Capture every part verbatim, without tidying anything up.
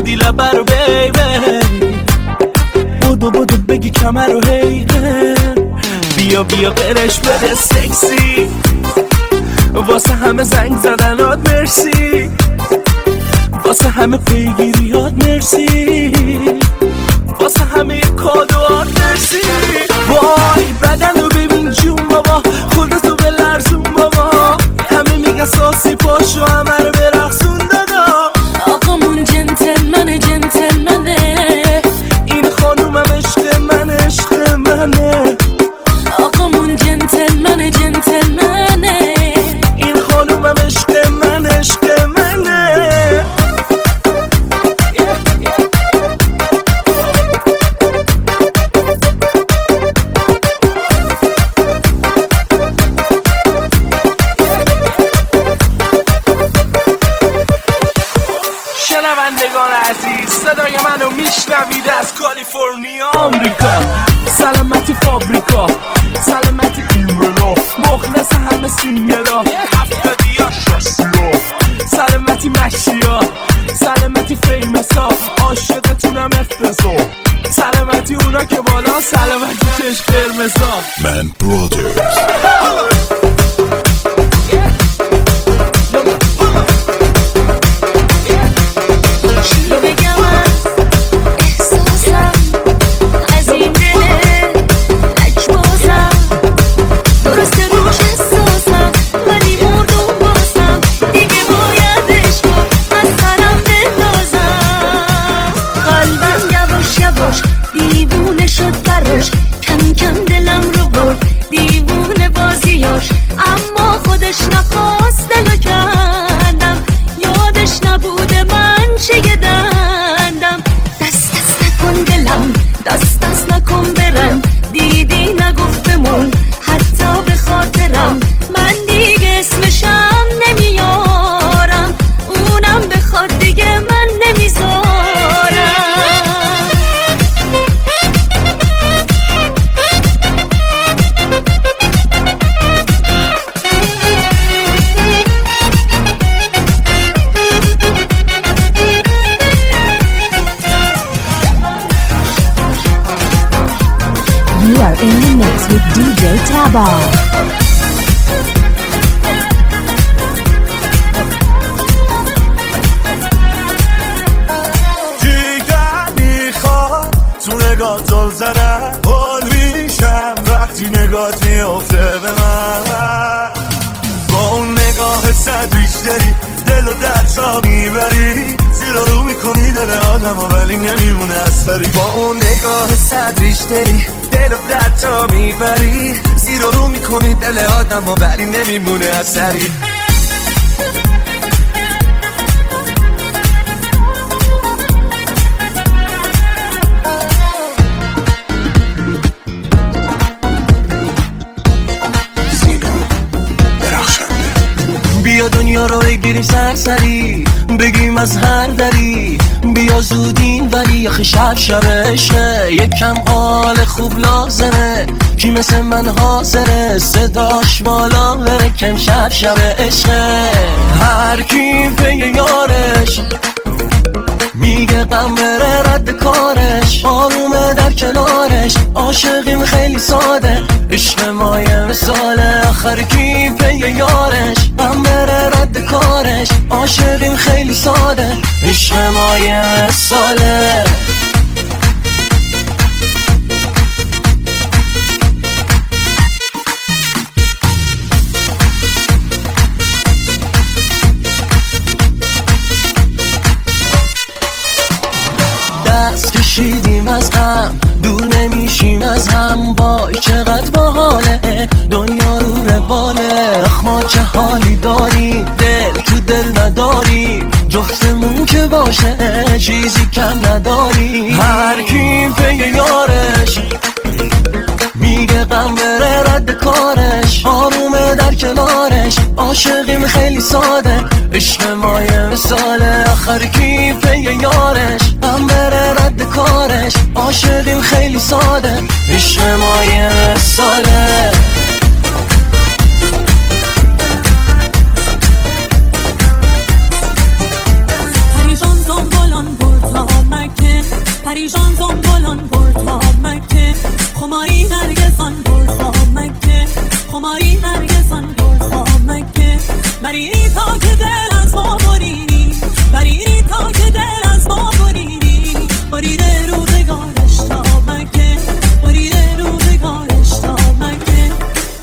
شدی لبه رو بیبی، بودو بودو بگی کمر رو هیگه، بیا بیا قرش بده سکسی، واسه همه زنگ زدنات مرسی، واسه همه پیگیریات مرسی، واسه همه کادوات مرسی. وای بدن رو ببین جون بابا، خودتو به لرزون بابا، همه میگن ساسی پاشو همه رو برقصون دادا. آقامون جنتلمنه جنتلمنه، این خانومم عشق من عشق منه. آقامون جنتلمنه جنتلمنه، این خانومم عشق من عشق منه. شنوندگان عزیز، صدای منو میشنوید از کالیفرنیا آمریکا، سلامتی فابریکا، سلامتی ایمنا، مخلص همه سینگلا، هفتادیا شستیا، سلامتی مشیا، سلامتی فیمسا، عاشقتونم افتضا، سلامتی اونا که بالا، سلامتی چشم قرمزا. من برادرز دیوونه شد براش، کم کم دلم رو برد دیوونه بازیاش، اما خودش نخواست دلو کندم، یادش نبوده من چه دندم. دست دست نکن دلم، دست دست نکن برم، دیدی نگفت بمون حتی به خاطرم، من دیگه اسمشم نمیارم، اونم بخواد دیگه من نمیذارم. You are in the mix with دی جی Taba. تو نگاه دل زدن حال میشم وقتی نگاهت میافته به من، با اون نگاه صد بیشتری دل و در جا میبری، زیرا رو میکنی دل آدم و ولی نمیمونه اثری، با اون نگاه صد بیشتری دل و در جا میبری، زیرا رو میکنی دل آدم و ولی نمیمونه اثری. بیا دنیا رو بگیریم سرسری، بگیم از هر دری، بیا زودین ولی آخه شب شب عشقه، یکم حال خوب لازمه، کی مثل من حاضره صداش بالا بره کم شب شب عشقه. هر کی پی یارش میگه غم بره رد کارش، آرومه در کنارش، عاشقیم خیلی ساده، عشق ما یه مثاله، آخر کی پی یارش غم بره رد کارش، عاشقیم خیلی ساده، عشق ما یه مثاله. دست کشیدیم از هم، دور نمیشیم از هم، وای چقدر باحاله دنیا رو به باله، اخ ما چه حالی داریم دل تو دل نداری، جفتمون که باشه چیزی کم نداری. هر کی پی یارش میگه غم بره رد کارش، آرومه در کنارش، عاشقیم خیلی ساده، عشق ما یه مثاله، آخر کی پی یارش غم بره رد کارش، عاشقیم خیلی ساده، عشق ما یه مثاله. هریشان دنبالان برتا بریری تا که دل از ما بریری بریری تا که دل از ما بریری بریده روزگارش تا مکه بریده روزگارش تا مکه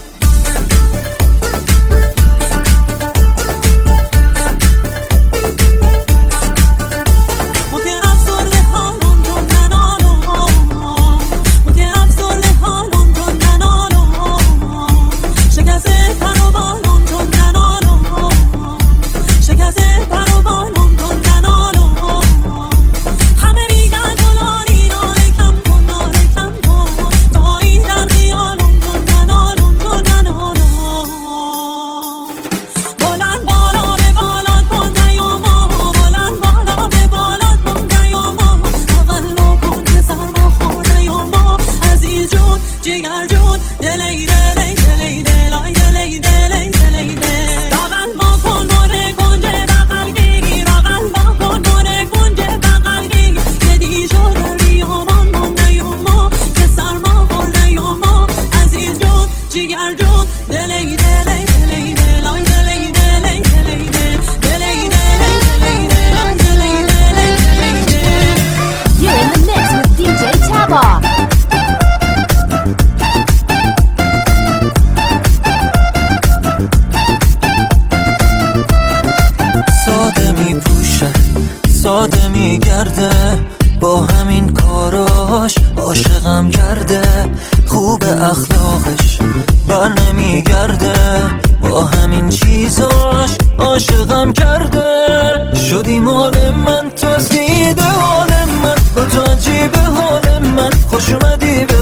ساده میگرده با همین کاراش عاشقم کرده خوب اخلاقش بر نمیگرده با همین چیزاش عاشقم کرده شدی مال من تو زیده حال من با تو عجیبه حال من خوش اومدی به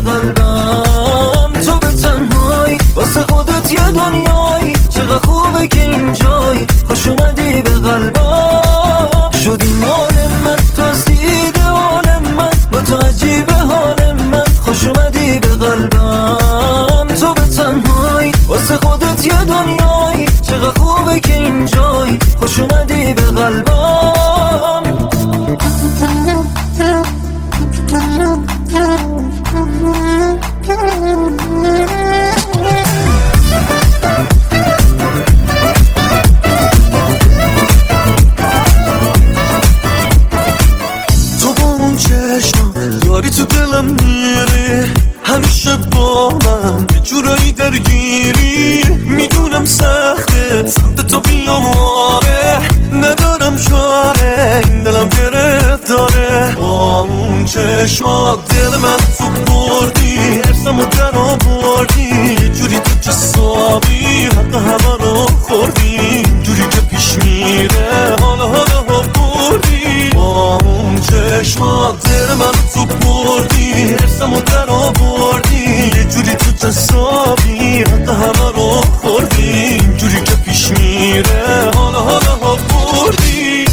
قلبم تو به تنهایی واسه خودت یه دنیایی چقدر خوبه که اینجایی خوش اومدی به قلبم شدی مال من تو زیده حال من با تو عجیبه حال من خوش اومدی به قلبم تو به تنهایی واسه خودت یه دنیایی چقدر خوبه که اینجایی خوش اومدی به قلبم داری تو دلم میری همیشه با من یه جورایی درگیری میدونم سخته سمت تو بیام آره ندارم چاره این دلم گرفت داره با اون چشمات دل من تو بردی ارسم و در آوردی یه جوری تو جسابی حتی همه رو خوردی جوری که پیش میره حالا حالا ها بردی با اون چشمات دل من تو بردی ارسم و در آوردی یه جوری تو جسابی حتی همه رو خوردی جوری که پیش میره حالا حالا ها بردی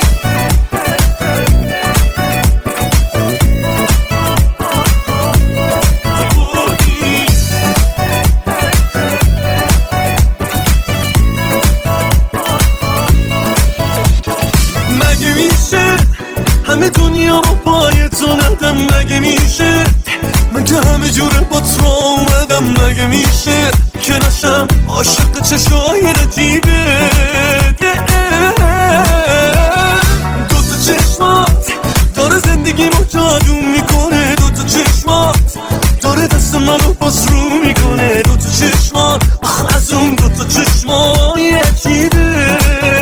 مگه میشه همه دنیا با پای تو ندم مگه میشه من که همه جوره با تو اومدم مگه میشه که نشم عاشق چشای ردیبه دوتا چشمات داره زندگیمو جادو میکنه دوتا چشمات داره دست منو باز رو میکنه دوتا چشمات آخ از اون دوتا چشمای عجیبه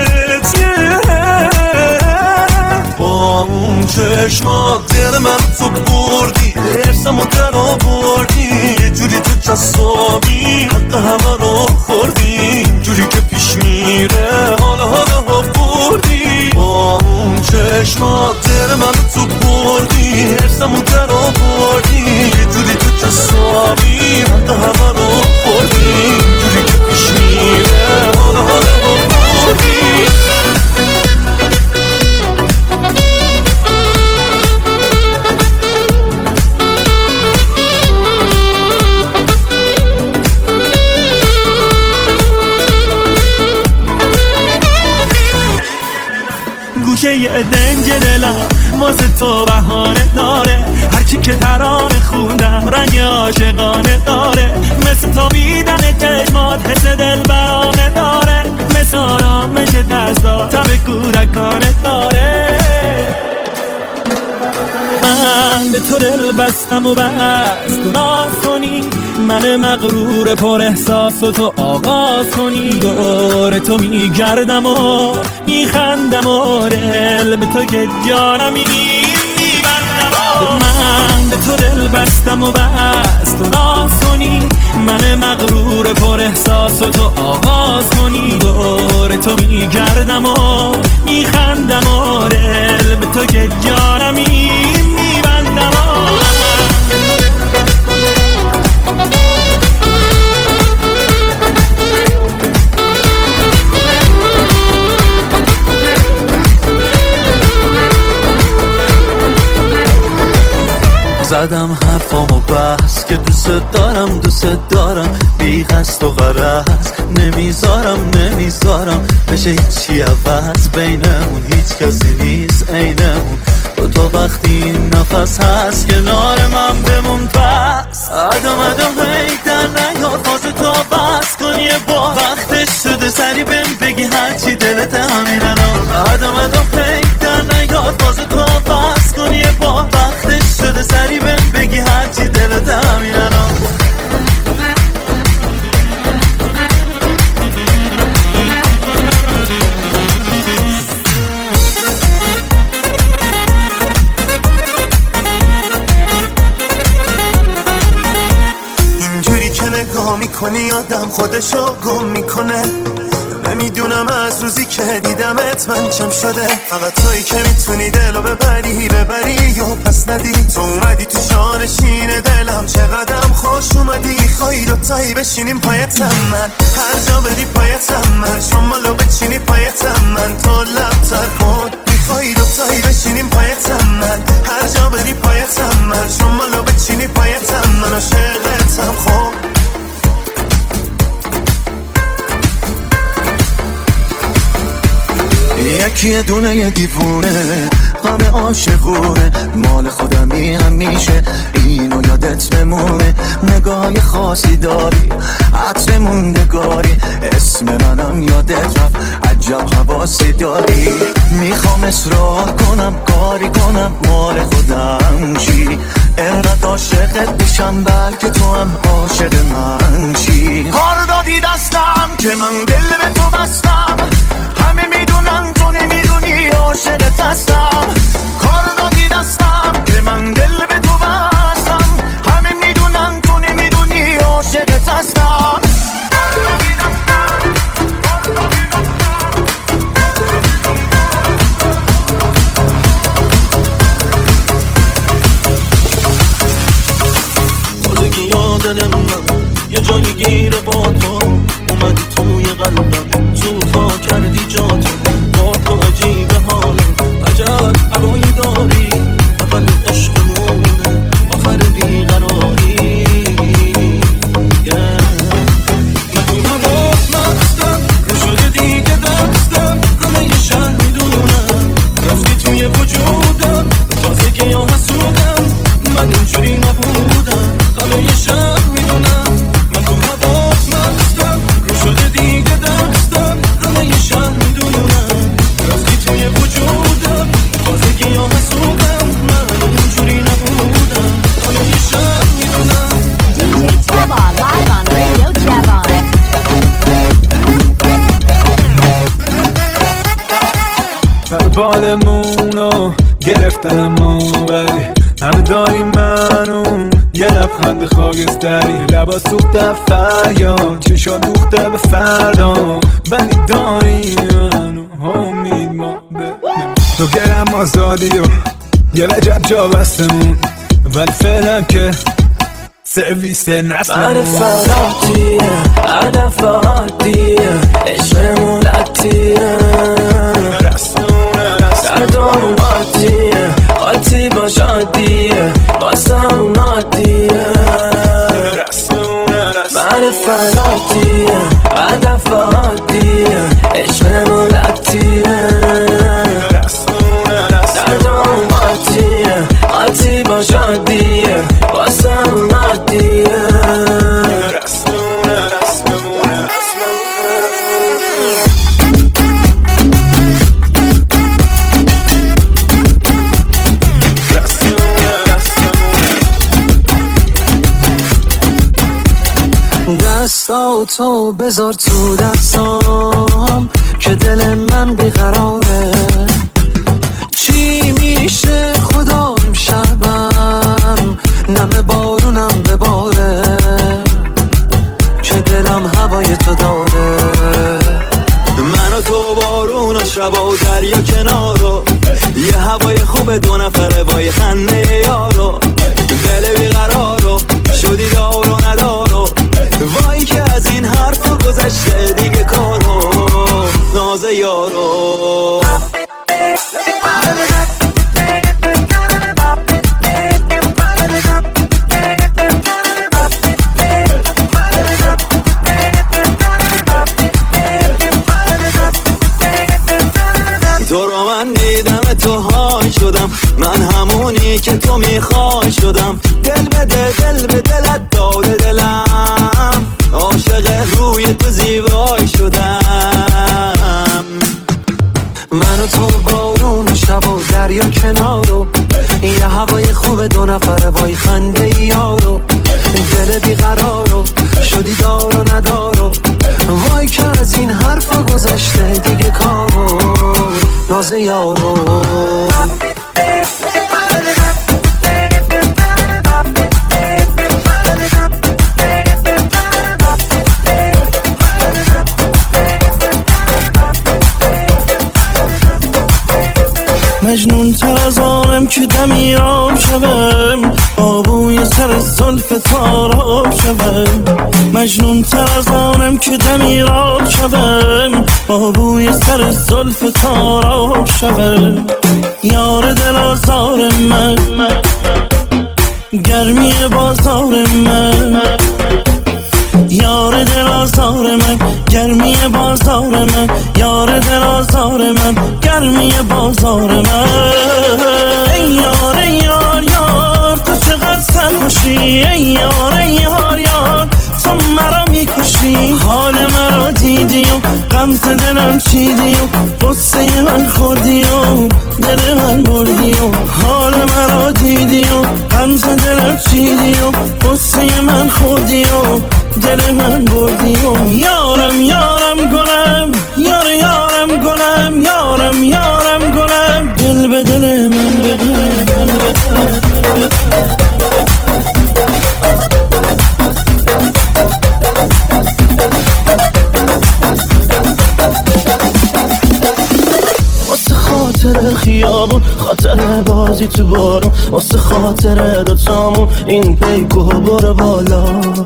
با اون چشمات دل من تو بردی ارسم و در آوردی یه جوری تو جسابی حتی همه رو خوردی جوری که پیش میره حالا حالا ها بردی با اون چشمات دل من تو بردی ارسم و در آوردی یه جوری تو جسابی حتی همه رو خوردی جوری که پیش میره حالا حالا ها بردی گوشه یه دنج دلم واسه تو بهانه داره هرچی که ترانه خوندم رنگ عاشقانه داره مثل تو میدن چشمات حس دل برانه داره مثل آرامش دستا تب کودکانه داره. من به تو دل بستم و بست ناز کنی، من مغرور پر احساس و تو آغاز کنی. دور تو میگردم و میخندم و دل به تو که جانم میبندم. من به تو دل بستم و بست ناز کنی، من مغرور پر احساس و تو آغاز کنی. دور تو میگردم و میخندم و دل به تو که جانم میبندم. زدم حرفامو بس که دوست دارم دوست دارم بی قصد و غرض نمیذارم نمیذارم بشه هیچی عوض بینمون هیچ کسی نیست عینمون تو تو وقتی این نفس هست کنار من بمون پس ادام ادام هی در نیاد باز تو بس کن یه بار وقتش شده سری بهم بگی هرچی دلت همین الان ادام ادام هی در نیاد باز تو بس کن یه بار وقتش شده سری بهم بگی هرچی دلت همین الان. نگاه میکنی آدم خودشو گم میکنه نمیدونم از روزی که دیدمت من چم شده فقط تویی که میتونی دلو ببری ببری یا پس ندی تو اومدی تو جانشین دلم چقدرم خوش اومدی خواهی دوتایی بشینیم پایتم من هر جا بدی پایتم من شمالو بچینی پایتم من تو لبتر کن میخوایی دوتایی بشینیم پایتم من هر جا بدی پایتم من شمالو بچینی پایتم من عاشقتم خوب یکی دونه یه دیوونه غم عاشقونه مال خودمی همیشه اینو یادت بمونه نگاه خاصی داری عطر موندگاری اسم منم یادت رفت عجب حواسی داری میخوام اصرار کنم کاری کنم مال خودم چی انقدر عاشقت بشم بلکه تو هم عاشق من چی کار دادی دستم که من دل به تو بستم همه میدونن تو نمیدونی عاشقت هستم کار دادی دستم که من دل به تو بستم همه میدونن تو نمیدونی عاشقت هستم بازگی یادن من یه جایی گیر با تو اومدی توی قلبم زودها کردی جاتو با تو عجیب حالم عجب هوایی داری اول عشقمونه آخر بیقراری من تو هوات مستم رو شده دیگه دستم همه یه شهر میدونم رفتی توی وجودم تازه که یا حسودم من اینجوری نبودم همه یه شهر میدونم من تو هوات مستم رو شده دیگه دستم همه یه شهر میدونم رفتی توی وجودم تازه که یا حسودم من اینجوری نبودم همه یه شهر میدونم Javon, live on Radio Javon. بالمونو گرفتم ولی همه داری منو یه لبخند خاکستری لبا سوخته فریاد چشا دوخته به فردا ولی داری منو امید ما تو گرم آزادی و یه لجب جا بستمون ولی فعلا که سرویس نسلمون معرفاتیه هدف عادیه عشقمون عطیه دردامون عادیه عادی باش عادیه باسمون عادیه معرفت عادیه هدف عادیه عشقمون عطیه دردامون عادیه عادی باش عادیه باسمون عادیه تو بذار تو دستام که دل من بیقراره. چی میشه خدا امشبم نم بارونم بباره که دلم هوای تو داره. من و تو بارون و شب و دریا کنارو، یه هوای خوب دو نفره وای خنده یارو. دل بیقرارو شدی دار و ندارو، وای که از این حرفا گذشته دیگه کارو ناز یارو. تو رو من دیدم تو های شدم، من همونی که تو میخوای شدم. دل به دل دل به دلت داده دلم، عاشق روی تو زیبای شدم. من و تو بارون شب و دریا کنارو، یه هوای خوب دو نفره وای خنده یارو. دل بیقرارو شدی دار و ندارو، وای که از این حرفا گذشته دیگه کارو ناز یارو. مجنون تر از آنم که دمی آب شوم، با بوی سر زلف تاراب شوم. مجنون تر از آنم که دمی آب شوم، با بوی سر زلف تاراب شوم. یار دل آزار من، گرمی بازار من. یار دل آزار من، گرمی بازار من. یار دل آزار من، گرمی بازار من. ای یار ای یار یار تو چقدر سرخوشی. ای یار ای یار یار تو مرا میکشی. حال مرا دیدی و غمت دلم چیدی و قصه من خوردی و دل من بردی و حال مرا دیدی و غمت دلم چیدی و قصه من خوردی و دل من بردی و یارم یارم گلم، یار یارم گلم، یارم یارم گلم. دل به دل من بده. واسه خاطر خیابون، خاطر بازی تو بارون، واسه خاطر دوتامون این پیکو برو بالا.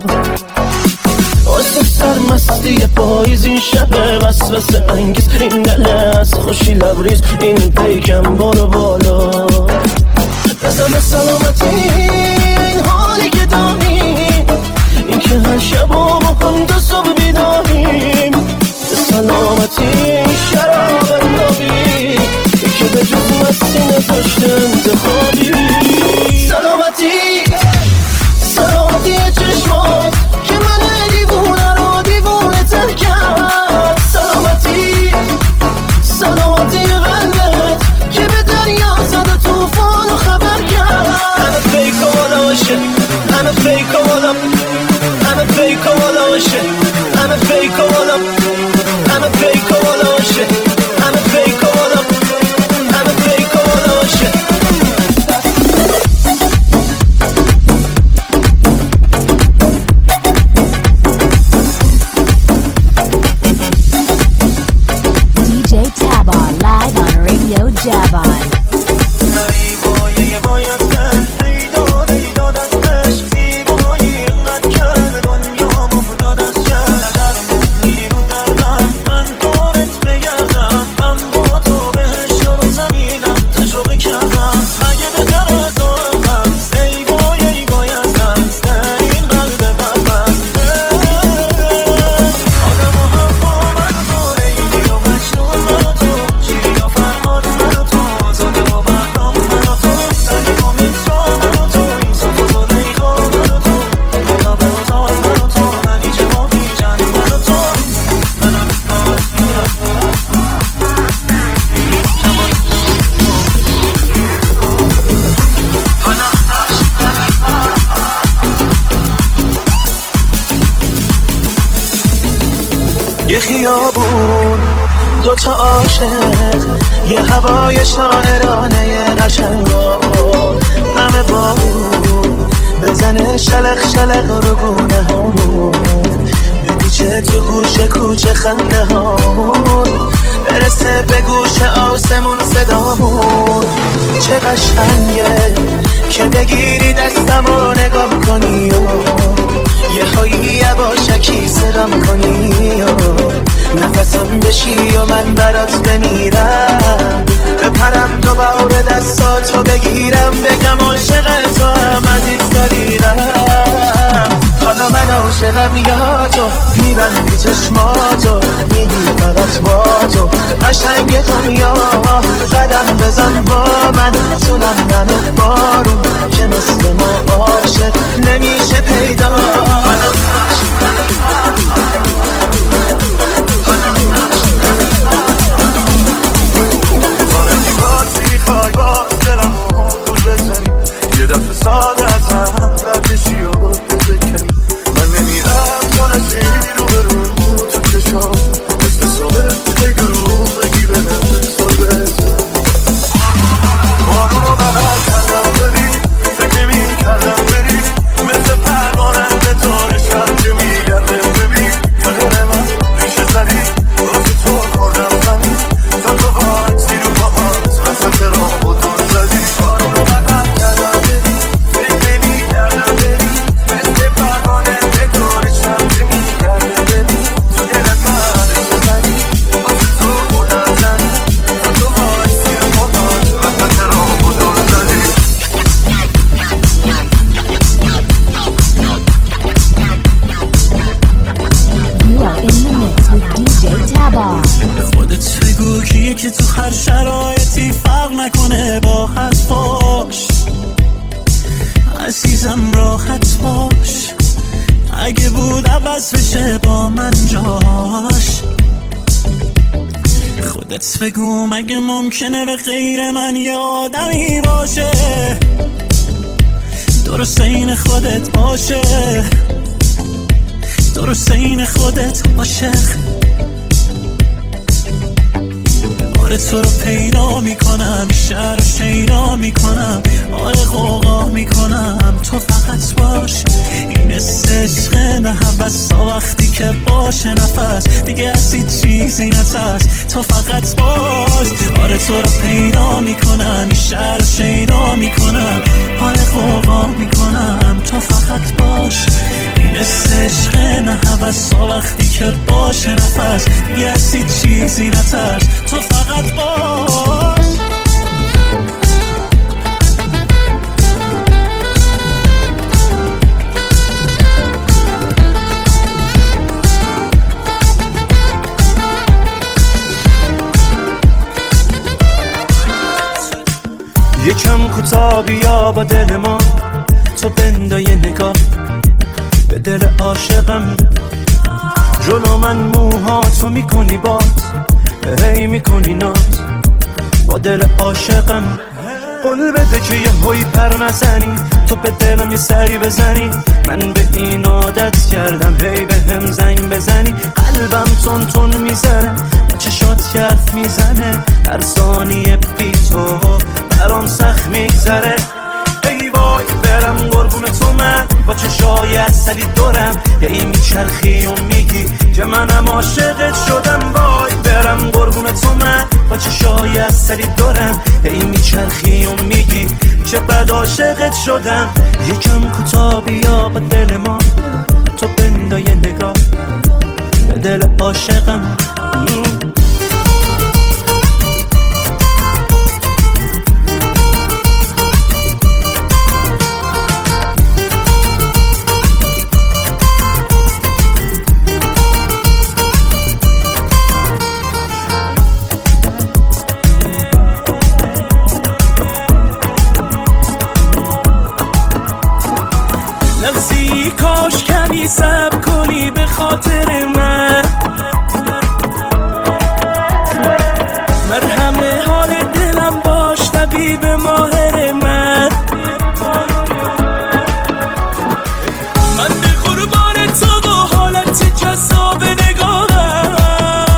واسه سرمستی پاییز این شب وسوسه انگیز، این دل از خوشی لبریز این پیکم برو بالا. بزن سلامتی این حالی که داریم، این که هر شب و بکن تا صبح بیداریم. سلامتی این شراب اندابی که به جز مستی نداشته انتخابی. سلامتی سلامتی چشمات که من دیوونه رو دیوونه تر کرد. سلامتی سلامتی قلبت که به دریا زد توفان و خبر کرد. همه فیک و والاشه، همه فیک و والا، همه فیک و والاشه، همه فیک و والا، همه فیک و والاشه، همه فیک و والا، همه فیک و والاشه. Jabon. بیابون دوتا عاشق یه هوای شاعرانه قشنگا همه بابون بزنه شلق شلق رو گونه همون بگوچه تو گوشه کوچه خنده همون برسه به گوش آسمون صدامون چه قشنگه که بگیری دستم و نگاه کنی و یه هایی یواشکی صدام کنی و نفسم بشی و من برات بمیرم بپرم دوباره دستاتو بگیرم بگم عاشق تو هم از این دلیرم حالا من عاشقم یا تو میبندی چشماتو میگی فقط با تو قشنگ دنیا قدم بزن با من تونم نمه بارون که مثل ما عاشق نمیشه پیدا میخوای با دلم رو بزنی یه دفعه ساده از هم بردشی و بذکری من نمیرم تا نزیدی رو برو تو چشام مثل صابت بگرو بگی به هم صابت بارون رو بغل کردم بری فکر نمی کردم بری مثل پرواننده تار شب که میگرده ببین بخیر من ریشه زدی واسه تو خوردم زنی تا تو باید زیر و باید وسط راه و دور زدی بارون رو بغل کردم بری فکر نمی کردم بری مثل پرواننده تار شب که میگرده ببین تو دلت من ریشه زدی واسه تو خوردم زنی تا تو باید زیر و باید وسط راه و دور زدی You are in the mix with دی جی Taba. خودت بگو کیه که تو هر شرایطی فرق نکنه با حرفاش عزیزم راحت باش اگه بود عوض بشه با من جاش خودت بگو مگه ممکنه به غیر من یه آدمی باشه درست این خودت باشه درست این خودت باشه آره تو رو پیدا میکنم شهر رو شیدا میکنم آره غوغا میکنم تو فقط باش این عشق نه حوث تا وقتی که باشه نفس دیگه از هیچ چیزی نترس تو فقط باش آره تو رو پیدا میکنم شهر رو شیدا میکنم آره غوغا میکنم تو فقط باش این عشق نه حوث تا وقتی که باشه نفس دیگه از هیچ چیزی نترس تو فقط باش یکم کوتاه بیا با دل ما تو بندای نگاه به دل عاشقم جلو من موها تو میکنی باد هی میکنی ناد با دل عاشقم قول بده که یه هوی پر نزنی تو به دلم یه سری بزنی من به این عادت کردم هی به هم زنگ بزنی قلبم تون تون میزنه با چشات حرف میزنه هر ثانیه بی تو برام سخت میگذره ای وای برم قربون تو من با چشای اصلی دورم یه ای میچرخی و میگی که منم عاشقت شدم وای برم قربون تو من با چشای اصلی دورم یه ای میچرخی و میگی چه بد عاشقت شدم یکم کوتاه بیا با دل ما تو بندای نگاه به دل عاشقم لحظی کاش کمی صبر کنی به خاطر من مرهم حال دلم باش طبیب ماهر من من به قربان تو و حالت جذاب نگاهم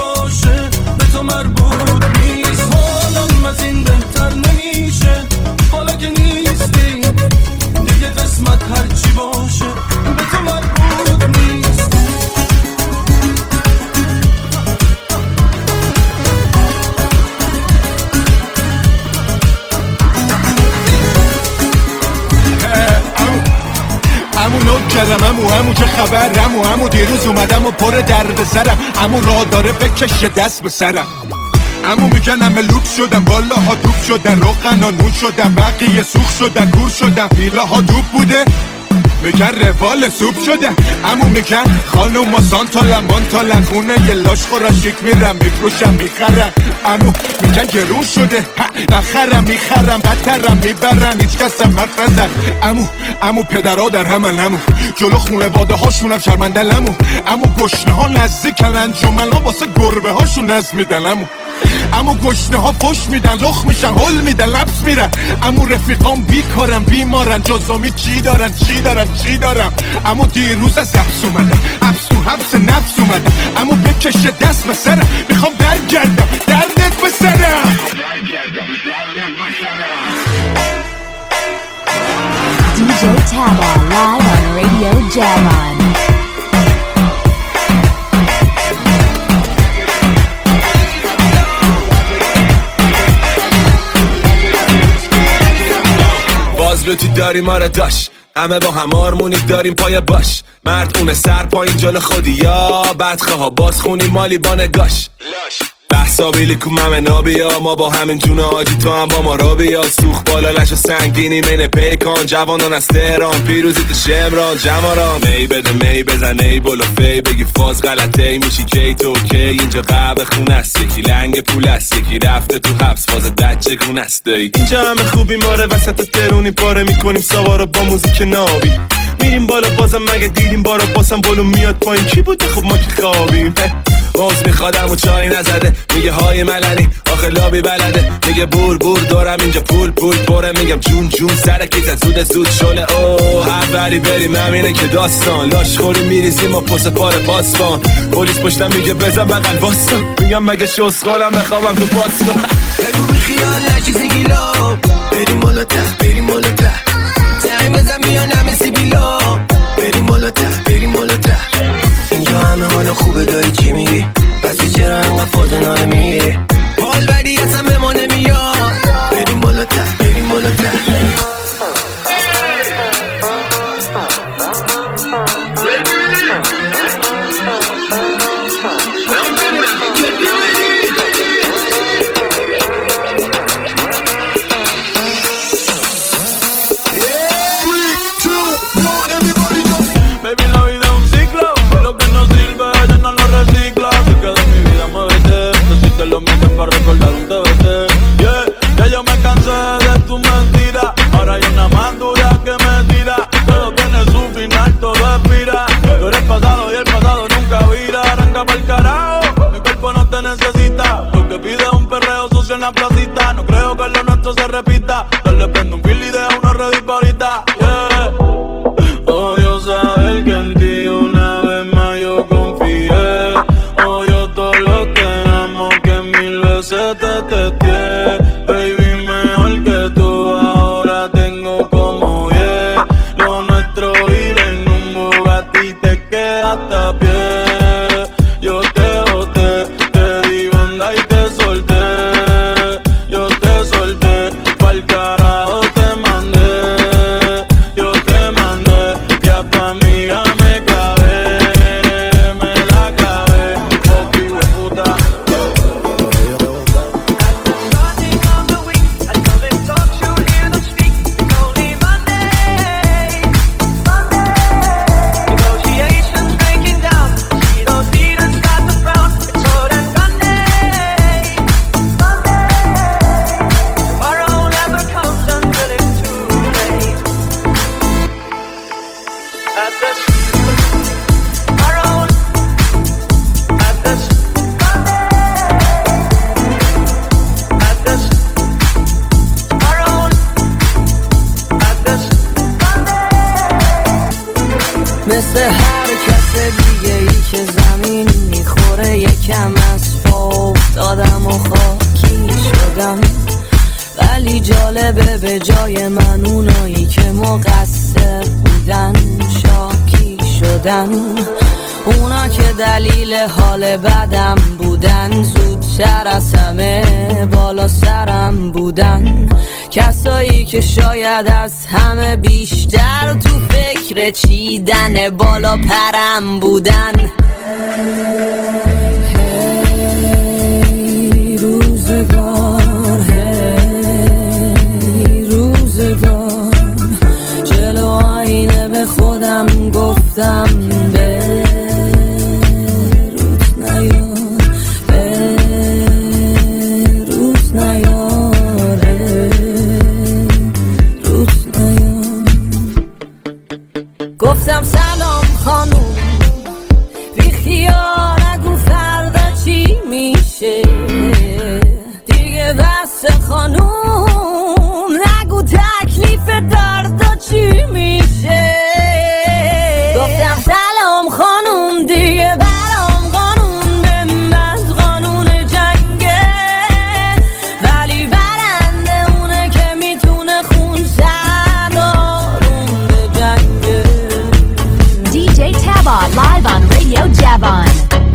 باشه به تو مربوط نیست. حالم از این بهتر نمیشه حالا که نیستی دیگه، قسمت هرچی باشه به تو مربوط نیست. امو نوت کردم امو امو چه خبر امو امو دیروز اومدم و پر درد سرم امو راه داره بکشه دست به سرم امو میگن همه لوک شدم بالا ها دوب شدن روغن ها نون شدن بقیه سوخ شدن کور شدن ویلا ها دوب بوده میگن روال سوپ شده امو میگن خانوم ما سانتالن مانتالن خونه یه لاش خورشیک میرم میفروشم میخرم امو میگن گرون شده نخرم میخرم بدترم میبرم هیچ کسم حرف نزن امو امو پدرها در همن امو جلو خونه باده هاشونم شرمندل امو امو گشنه ها نزدیکن انجمن ها واسه گربه هاشون نز میدن امو امو گشنه ها فش میدن لخ میشن هل میدن لبس میرن امو رفیقام بیکارن بیمارن جزامی چی دارن چی دارن چی دارم امو دیروز از حبس اومدم حبس تو حبس نفس اومدم امو بکشه دست به سرم میخوام برگردم دردت به سرم. دی جی Taba live on Radio Jaman. بازلوتی داریم آره داشت همه با هم آرمونی داریم پای باش مرد اونه سر پایین جلو خودی یا بدخواه ها باز خونی مالی با نگاش بحثا بیلی کو ممه نابیا ما با همین جون آجی تو هم با ما را بیا سوخ بالا لش و سنگینی من پیکان جوانان از تهران پیروزی تو شمران جماران می بده می بزن ای بلو فی بگی فاز غلطه ای میشی کی تو کی اینجا قهوه خون است یکی لنگ پول است یکی رفته تو حبس فاز دچه گون است دایی اینجا همه خوبی ماره وسط ترونی پاره میکنیم سوارو با موزیک نابی میریم بالا بازم مگه دیدیم بارا باسم بالو میاد پایین کی بوده خب ما که خوابیم موز میخوادم و چای نزده میگه های ملنی آخه لابی بلده میگه بور بور دارم اینجا پول پول پره میگم جون جون سر کیزت زود زود شله اوه اولی بریم همینه که داستان لاش خوری میریزیم و پس پار پاسبان پلیس پشتم میگه بزن بغل واسه میگم مگه شوز خالم بخوابم تو پاسبان بگو بیخیال نچیزی گیلا بریم بالا ته بریم بالا ته تقیم بزن میان همه سیبیلا بریم بالا ته بریم بالا ته اینجا همه حالا خوبه دایی چی میگی پسی چرا انقدر فاضنانه میگی حال بدی اصلا به ما نمیاد بریم بالا ته بریم بالا ته para recordar un T V T, yeah, ya yo me cansé de tu mentira, ahora hay una más dura que me tira, todo tiene su final, todo expira, tú eres pasado y el pasado nunca vira, arranca pa'l carajo, mi cuerpo no te necesita, porque pide un perreo sucio en la placita, no creo que lo nuestro se repita, dale prende un fil y deja unos ready pa' ahorita, yeah, odio saber que en ti una vez más yo confié, odio todo lo que se te testeé, baby, mejor que tú ahora tengo como yeah. Lo nuestro ir en un Bugatti te queda hasta pie. Yo te boté, te di banda y te solté. Yo te solté, pa'l carajo te mandé. Yo te mandé, ya tu amiga me cabé. Me la cabé, popi hueputa. مثل هر کس دیگه ای که زمین میخوره یکم از افتادم و خاکی شدم، ولی جالبه به جای من اونایی که مقصر بودن شاکی شدن. اونا که دلیل حال بدم بودن زودتر از همه بالا سرم بودن. کسایی که شاید از همه بیشتر تو فکر چیدن بالا پرم بودن. هی روزگار، هی روزگار، جلو آینه به خودم گفتم به گفتم سلام خانوم، بی خیال نگو فردا چی میشه دیگه، بس خانوم نگو تکلیف دردا چی میشه. گفتم سلام خانوم، دیگه برام قانون به از قانون جنگه، ولی برنده اونه که میتونه خون سر آروم به جنگه. دی جی Taba live on Radio Javon.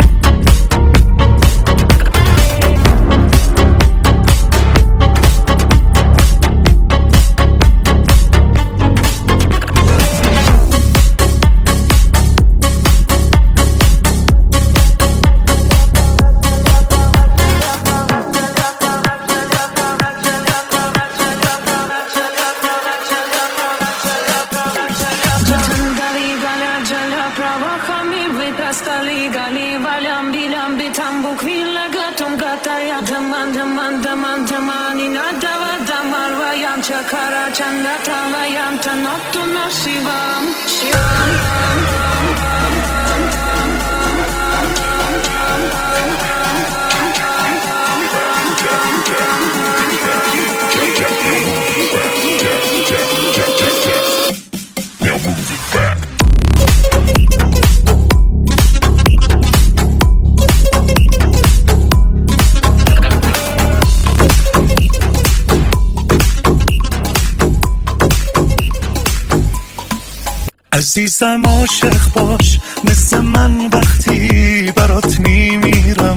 عزیزم عاشق باش مثل من وقتی برات میمیرم،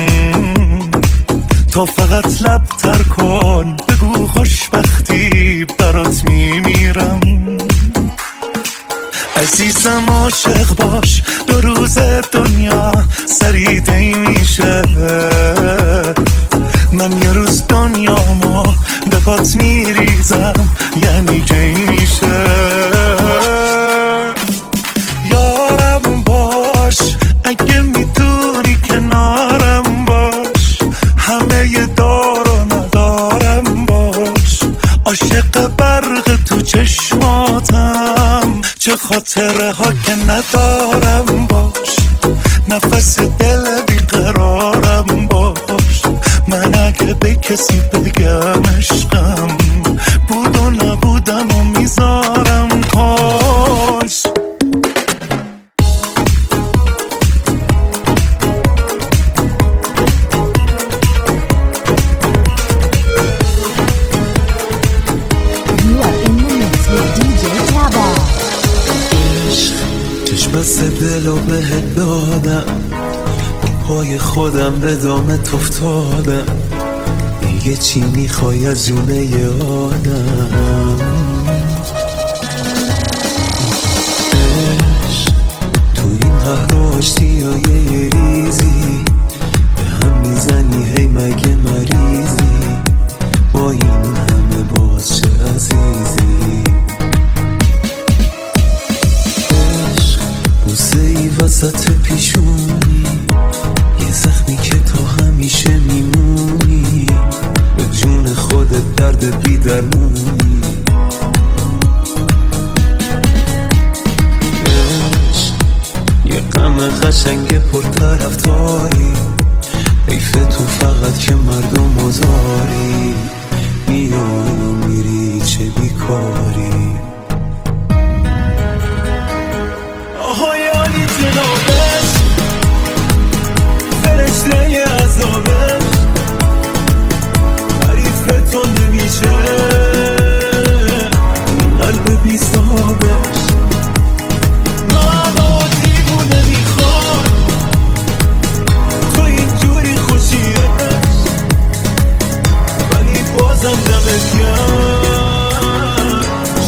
تا فقط لب تر کن بگو خوشبختی برات میمیرم. عزیزم عاشق باش دو روز دنیا سریدی میشه، من یه روز دنیامو به پات میریزم یعنی کی میشه. یارم باش اگه میتونی کنارم باش، همه ی دار و ندارم باش، عاشق برق تو چشماتم چه خاطره ها که ندارم باش، نفس دل بیقرارم باش، من اگه به کسی بگم عشقم بود و نبودم و میذارم کاش. چشمست دلو بهت دادم، پای خودم به دامت افتادم، دیگه چی میخوای از جونه ی آدم؟ عشق تو این قهر و آشتی های یه ریزی به هم میزنی هی مگه مریضی، با این همه باز چه عزیزی. بوسه ای وسط پیشونی، یه زخمی که تا همیشه میمونی، به جون خودت درد بی درمونی. یه غم قشنگ پر طرفداری، حیف تو فقط که مردم مزاری، میای و میری چه بیکاری. آهایانی جنابش فرشته عذابش،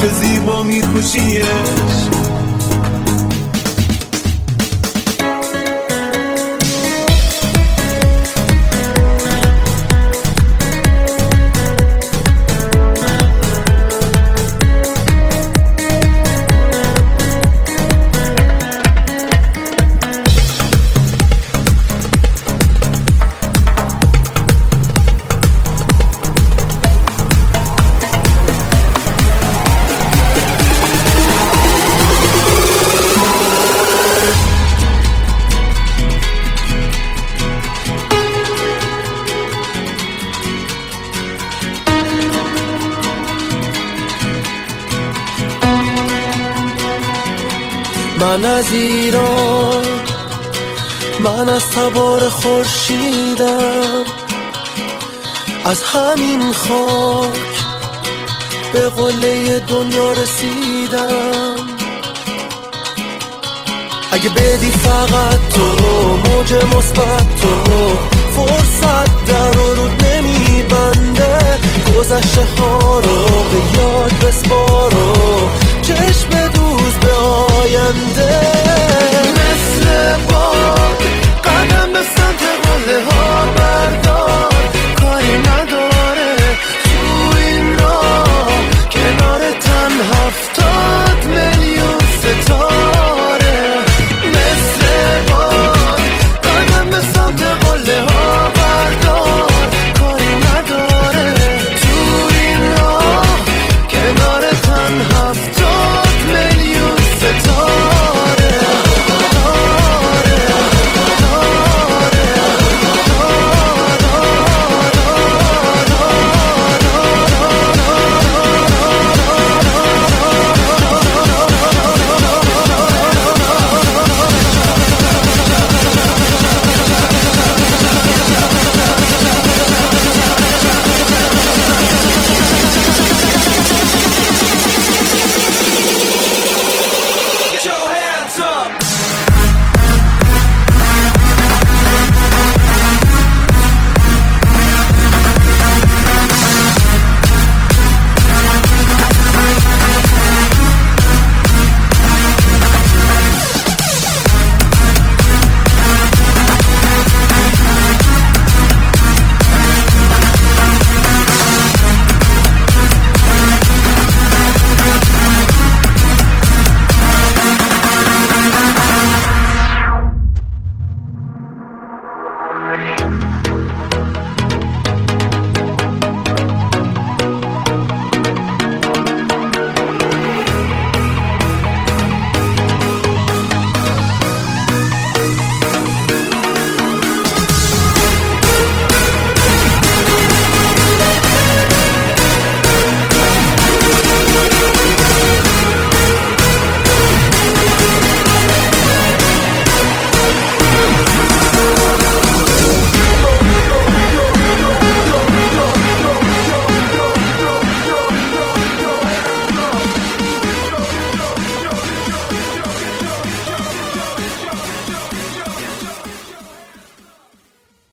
چه زیبا میپوشیش. من از ایران، من از تبار خورشیدم، از همین خاک به قله دنیا رسیدم. اگه بدی فقط تو رو، موج مثبت تو رو،